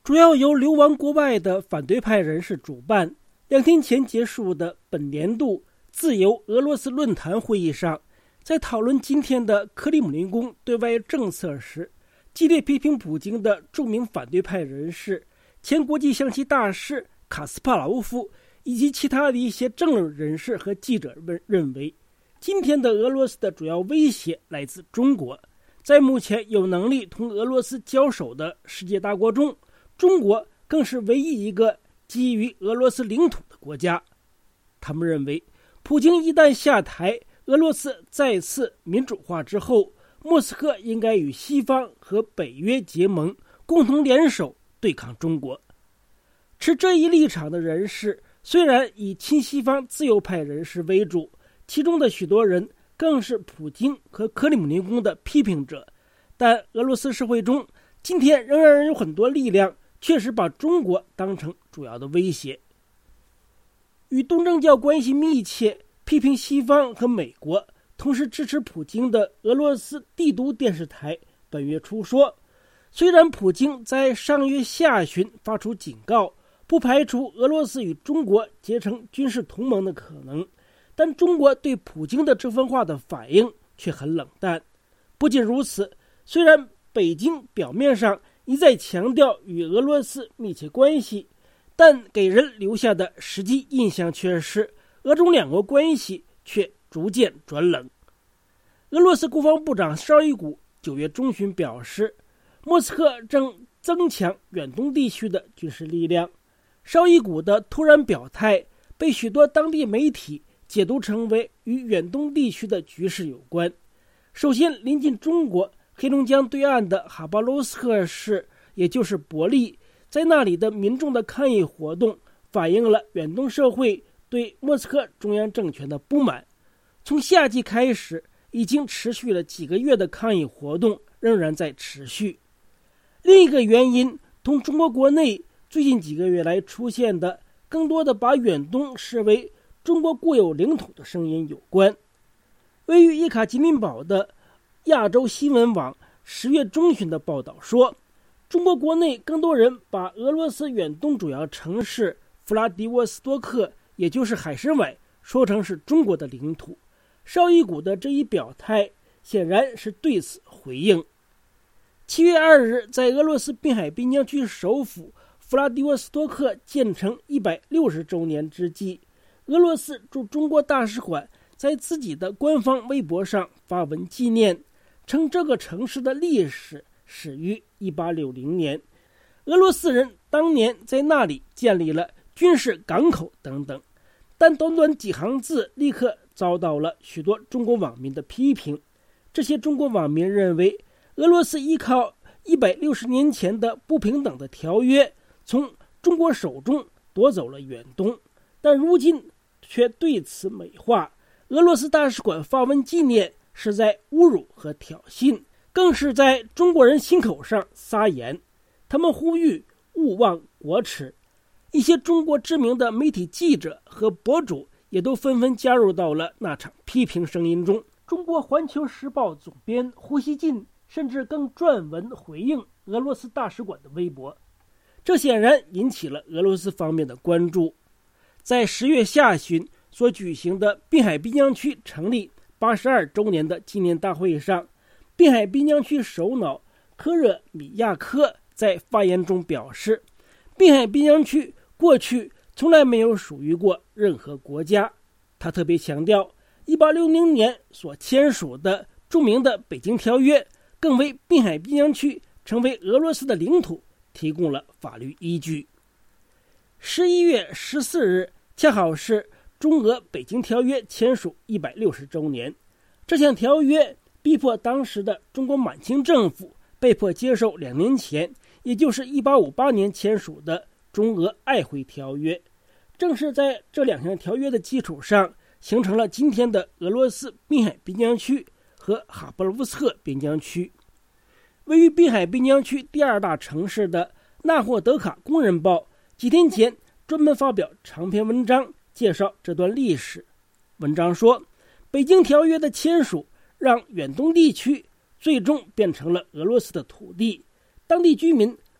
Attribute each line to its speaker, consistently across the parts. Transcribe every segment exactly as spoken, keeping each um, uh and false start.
Speaker 1: 主要由流亡国外的反对派人士主办。两天前结束的本年度自由俄罗斯论坛会议上，在讨论今天的克里姆林宫对外政策时，激烈批评普京的著名反对派人士、前国际象棋大师卡斯帕劳夫以及其他的一些政论人士和记者认为，今天的俄罗斯的主要威胁来自中国。在目前有能力同俄罗斯交手的世界大国中，中国更是唯一一个基于俄罗斯领土的国家。他们认为，普京一旦下台，俄罗斯再次民主化之后，莫斯科应该与西方和北约结盟，共同联手对抗中国。持这一立场的人士虽然以亲西方自由派人士为主，其中的许多人更是普京和克里姆林宫的批评者，但俄罗斯社会中今天仍然有很多力量确实把中国当成主要的威胁。与东正教关系密切、批评西方和美国，同时支持普京的俄罗斯帝都电视台本月初说，虽然普京在上月下旬发出警告，不排除俄罗斯与中国结成军事同盟的可能，但中国对普京的这番话的反应却很冷淡。不仅如此，虽然北京表面上一再强调与俄罗斯密切关系，但给人留下的实际印象却是俄中两国关系却逐渐转冷。俄罗斯国防部长绍伊古九月中旬表示，莫斯科正增强远东地区的军事力量。绍伊古的突然表态被许多当地媒体解读成为与远东地区的局势有关。首先，临近中国黑龙江对岸的哈巴罗斯克市，也就是伯利，在那里的民众的抗议活动反映了远东社会对莫斯科中央政权的不满。从夏季开始，已经持续了几个月的抗议活动仍然在持续。另一个原因同中国国内最近几个月来出现的更多的把远东视为中国固有领土的声音有关。位于叶卡捷琳堡的亚洲新闻网十月中旬的报道说，中国国内更多人把俄罗斯远东主要城市弗拉迪沃斯多克，也就是海参崴，说成是中国的领土。绍伊古的这一表态显然是对此回应。七月二日，在俄罗斯滨海滨江区首府弗拉迪沃斯多克建成一百六十周年之际，俄罗斯驻中国大使馆在自己的官方微博上发文纪念，称这个城市的历史始于一八六零年，俄罗斯人当年在那里建立了军事港口等等。但短短几行字立刻遭到了许多中国网民的批评。这些中国网民认为，俄罗斯依靠一百六十年前的不平等的条约，从中国手中夺走了远东，但如今却对此美化。俄罗斯大使馆发文纪念是在侮辱和挑衅，更是在中国人心口上撒盐。他们呼吁勿忘国耻。一些中国知名的媒体记者和博主也都纷纷加入到了那场批评声音中。中国环球时报总编胡锡进甚至更撰文回应俄罗斯大使馆的微博，这显然引起了俄罗斯方面的关注。在十月下旬所举行的滨海滨江区成立八十二周年的纪念大会上，滨海滨江区首脑科热米亚科在发言中表示，滨海滨江区过去从来没有属于过任何国家。他特别强调，一八六零年所签署的著名的北京条约更为滨海滨江区成为俄罗斯的领土提供了法律依据。十一月十四日恰好是中俄北京条约签署一百六十周年。这项条约逼迫当时的中国满清政府被迫接受两年前，也就是一八五八年签署的中俄爱会条约。正是在这两项条约的基础上，形成了今天的俄罗斯滨海滨江区和哈布罗夫斯克边疆区。位于滨海滨江区第二大城市的纳霍德卡工人报几天前专门发表长篇文章介绍这段历史。文章说，北京条约的签署让远东地区最终变成了俄罗斯的土地，当地居民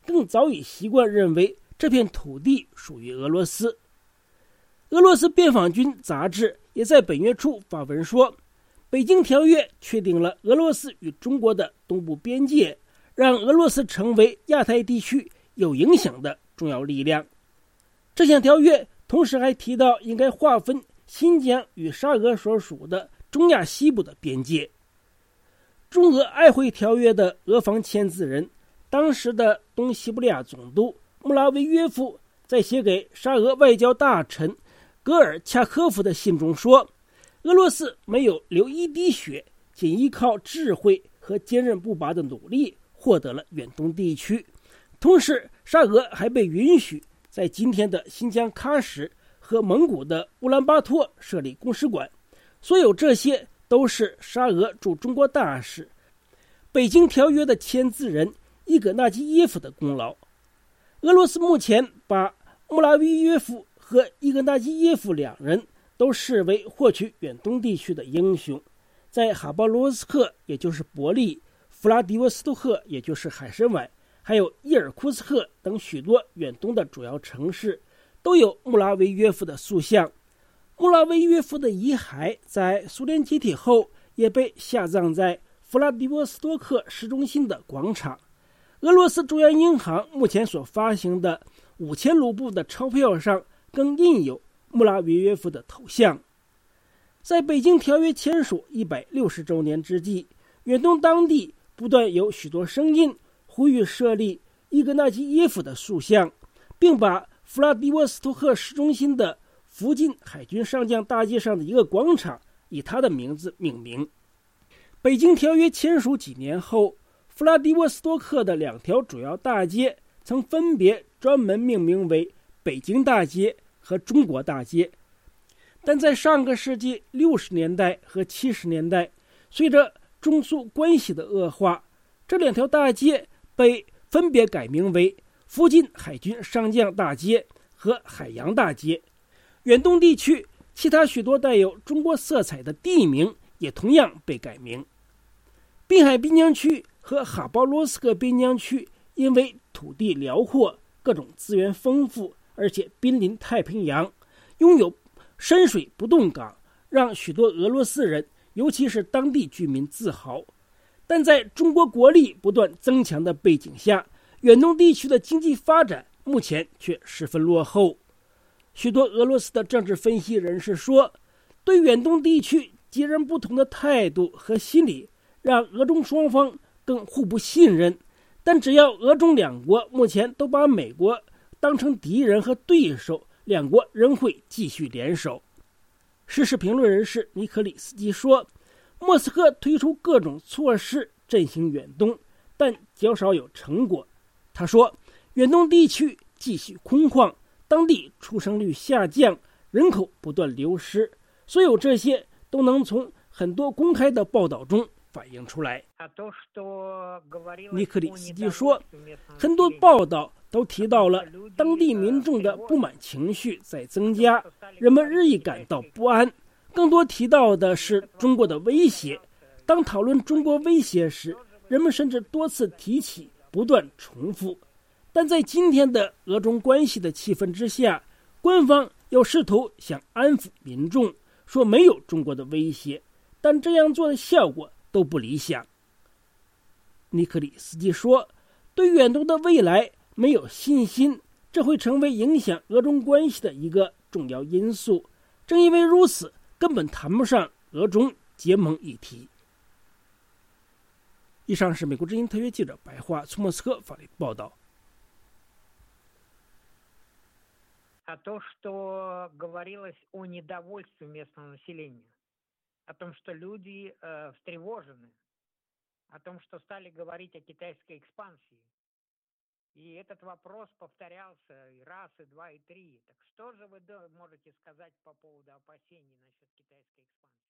Speaker 1: 更早已习惯认为这片土地属于俄罗斯。俄罗斯边防军杂志也在本月初发文说，北京条约确定了俄罗斯与中国的东部边界，让俄罗斯成为亚太地区有影响的重要力量。这项条约同时还提到应该划分新疆与沙俄所属的中亚西部的边界。中俄爱会条约的俄方签字人，当时的东西伯利亚总督穆拉维约夫在写给沙俄外交大臣格尔恰科夫的信中说，俄罗斯没有流一滴血，仅依靠智慧和坚韧不拔的努力获得了远东地区。同时，沙俄还被允许在今天的新疆喀什和蒙古的乌兰巴托设立公使馆。所有这些都是沙俄驻中国大使、北京条约的签字人伊戈纳基耶夫的功劳。俄罗斯目前把穆拉维约夫和伊戈纳基耶夫两人都视为获取远东地区的英雄。在哈巴罗斯克，也就是伯利，弗拉迪沃斯托克，也就是海参崴，还有伊尔库茨克等许多远东的主要城市，都有穆拉维约夫的塑像。穆拉维约夫的遗骸在苏联解体后也被下葬在弗拉迪沃斯托克市中心的广场。俄罗斯中央银行目前所发行的五千卢布的钞票上更印有穆拉维约夫的头像。在北京条约签署一百六十周年之际，远东当地不断有许多声音呼吁设立伊戈纳基耶夫的塑像，并把弗拉迪沃斯托克市中心的附近海军上将大街上的一个广场以他的名字命名。北京条约签署几年后，弗拉迪沃斯托克的两条主要大街曾分别专门命名为北京大街和中国大街。但在上个世纪六十年代和七十年代，随着中苏关系的恶化，这两条大街被分别改名为附近海军上将大街和海洋大街。远东地区其他许多带有中国色彩的地名也同样被改名。滨海边疆区和哈巴罗斯克边疆区因为土地辽阔，各种资源丰富，而且濒临太平洋，拥有深水不动港，让许多俄罗斯人，尤其是当地居民自豪。但在中国国力不断增强的背景下，远东地区的经济发展目前却十分落后。许多俄罗斯的政治分析人士说，对远东地区截然不同的态度和心理，让俄中双方更互不信任。但只要俄中两国目前都把美国当成敌人和对手，两国仍会继续联手。时事评论人士尼科里斯基说，莫斯科推出各种措施振兴远东，但较少有成果。他说，远东地区继续空旷，当地出生率下降，人口不断流失，所有这些都能从很多公开的报道中反映出来。尼克里斯基说，很多报道都提到了当地民众的不满情绪在增加，人们日益感到不安。更多提到的是中国的威胁。当讨论中国威胁时，人们甚至多次提起，不断重复。但在今天的俄中关系的气氛之下，官方又试图想安抚民众，说没有中国的威胁，但这样做的效果都不理想。尼克里斯基说，对远东的未来没有信心，这会成为影响俄中关系的一个重要因素。正因为如此，根本谈不上俄中结盟议题。以上是美国之音特约记者白桦从莫斯科发来报道。
Speaker 2: А то, что говорилось о недовольстве местного населения, о том, что люди э, встревожены, о том, что стали говорить о китайской экспансии. И этот вопрос повторялся и раз, и два, и три. Так что же вы можете сказать по поводу опасений насчет китайской экспансии?